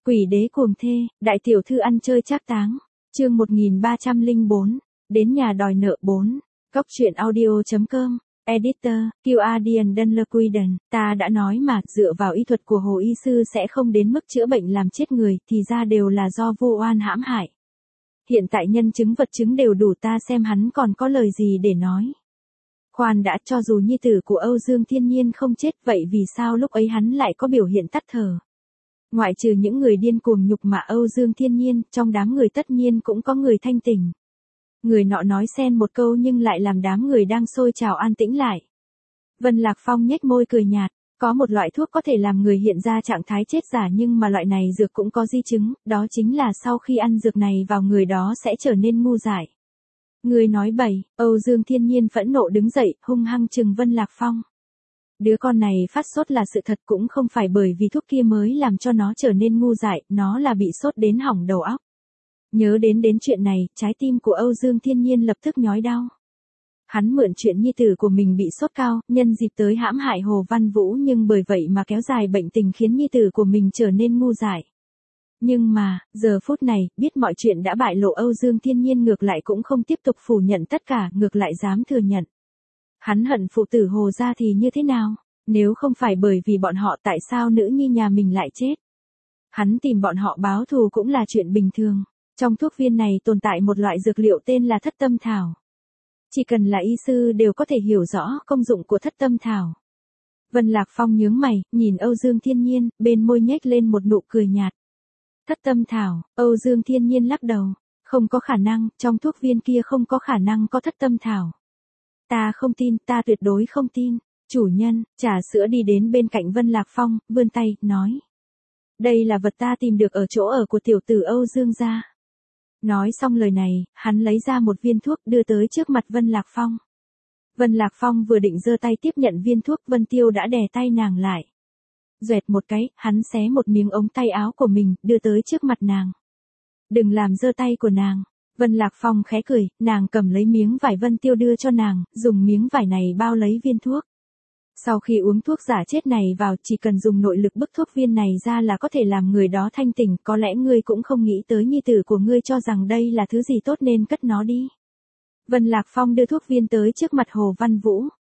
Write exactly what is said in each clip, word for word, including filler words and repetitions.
Quỷ đế cuồng thê, đại tiểu thư ăn chơi trác táng. Chương một nghìn ba trăm lẻ bốn, đến nhà đòi nợ bốn. Cốc truyện audio chấm com. Editor, Guardian Dunlequiden, ta đã nói mà, dựa vào y thuật của Hồ y sư sẽ không đến mức chữa bệnh làm chết người, thì ra đều là do vô oan hãm hại. Hiện tại nhân chứng vật chứng đều đủ, ta xem hắn còn có lời gì để nói. Khoan đã, cho dù nhi tử của Âu Dương Thiên Nhiên không chết, vậy vì sao lúc ấy hắn lại có biểu hiện tắt thở? Ngoại trừ những người điên cuồng nhục mạ Âu Dương Thiên Nhiên, trong đám người tất nhiên cũng có người thanh tỉnh. Người nọ nói xen một câu nhưng lại làm đám người đang sôi trào an tĩnh lại. Vân Lạc Phong nhếch môi cười nhạt, có một loại thuốc có thể làm người hiện ra trạng thái chết giả, nhưng mà loại này dược cũng có di chứng, đó chính là sau khi ăn dược này vào người đó sẽ trở nên ngu dại. Người nói bậy. Âu Dương Thiên Nhiên phẫn nộ đứng dậy, hung hăng trừng Vân Lạc Phong. Đứa con này phát sốt là sự thật, cũng không phải bởi vì thuốc kia mới làm cho nó trở nên ngu dại, nó là bị sốt đến hỏng đầu óc. Nhớ đến đến chuyện này, trái tim của Âu Dương Thiên Nhiên lập tức nhói đau. Hắn mượn chuyện nhi tử của mình bị sốt cao, nhân dịp tới hãm hại Hồ Văn Vũ, nhưng bởi vậy mà kéo dài bệnh tình khiến nhi tử của mình trở nên ngu dại. Nhưng mà, giờ phút này, biết mọi chuyện đã bại lộ, Âu Dương Thiên Nhiên ngược lại cũng không tiếp tục phủ nhận tất cả, ngược lại dám thừa nhận. Hắn hận phụ tử Hồ gia thì như thế nào? Nếu không phải bởi vì bọn họ, tại sao nữ nhi nhà mình lại chết? Hắn tìm bọn họ báo thù cũng là chuyện bình thường. Trong thuốc viên này tồn tại một loại dược liệu tên là thất tâm thảo. Chỉ cần là y sư đều có thể hiểu rõ công dụng của thất tâm thảo. Vân Lạc Phong nhướng mày, nhìn Âu Dương Thiên Nhiên, bên môi nhếch lên một nụ cười nhạt. Thất tâm thảo. Âu Dương Thiên Nhiên lắc đầu. Không có khả năng, trong thuốc viên kia không có khả năng có thất tâm thảo. Ta không tin, ta tuyệt đối không tin. Chủ nhân, trà sữa đi đến bên cạnh Vân Lạc Phong, vươn tay, nói. Đây là vật ta tìm được ở chỗ ở của tiểu tử Âu Dương gia. Nói xong lời này, hắn lấy ra một viên thuốc đưa tới trước mặt Vân Lạc Phong. Vân Lạc Phong vừa định giơ tay tiếp nhận viên thuốc, Vân Tiêu đã đè tay nàng lại. Duẹt một cái, hắn xé một miếng ống tay áo của mình, đưa tới trước mặt nàng. Đừng làm giơ tay của nàng. Vân Lạc Phong khẽ cười, nàng cầm lấy miếng vải Vân Tiêu đưa cho nàng, dùng miếng vải này bao lấy viên thuốc. Sau khi uống thuốc giả chết này vào, chỉ cần dùng nội lực bức thuốc viên này ra là có thể làm người đó thanh tỉnh, có lẽ ngươi cũng không nghĩ tới nhi tử của ngươi cho rằng đây là thứ gì tốt nên cất nó đi. Vân Lạc Phong đưa thuốc viên tới trước mặt Hồ Văn Vũ.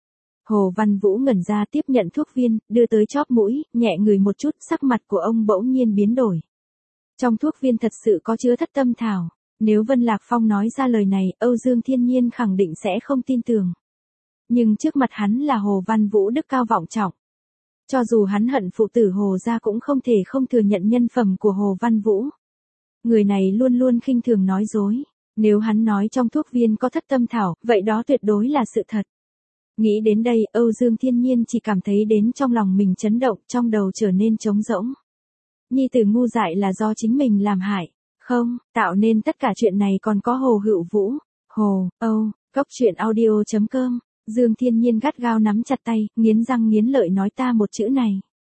Hồ Văn Vũ ngẩn ra tiếp nhận thuốc viên, đưa tới chóp mũi, nhẹ ngửi một chút, sắc mặt của ông bỗng nhiên biến đổi. Trong thuốc viên thật sự có chứa thất tâm thảo. Nếu Vân Lạc Phong nói ra lời này, Âu Dương Thiên Nhiên khẳng định sẽ không tin tưởng. Nhưng trước mặt hắn là Hồ Văn Vũ đức cao vọng trọng. Cho dù hắn hận phụ tử Hồ gia cũng không thể không thừa nhận nhân phẩm của Hồ Văn Vũ. Người này luôn luôn khinh thường nói dối. Nếu hắn nói trong thuốc viên có thất tâm thảo, vậy đó tuyệt đối là sự thật. Nghĩ đến đây, Âu Dương Thiên Nhiên chỉ cảm thấy đến trong lòng mình chấn động, trong đầu trở nên trống rỗng. Nhi tử ngu dại là do chính mình làm hại. Không, tạo nên tất cả chuyện này còn có Hồ Hữu Vũ. Hồ, Âu, Cốc truyện audio chấm com. Dương Thiên Nhiên gắt gao nắm chặt tay, nghiến răng nghiến lợi nói ta một chữ này.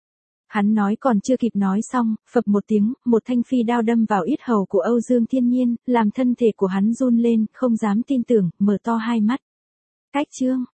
Hắn nói còn chưa kịp nói xong, phập một tiếng, một thanh phi đao đâm vào yết hầu của Âu Dương Thiên Nhiên, làm thân thể của hắn run lên, không dám tin tưởng, mở to hai mắt. Cách chương.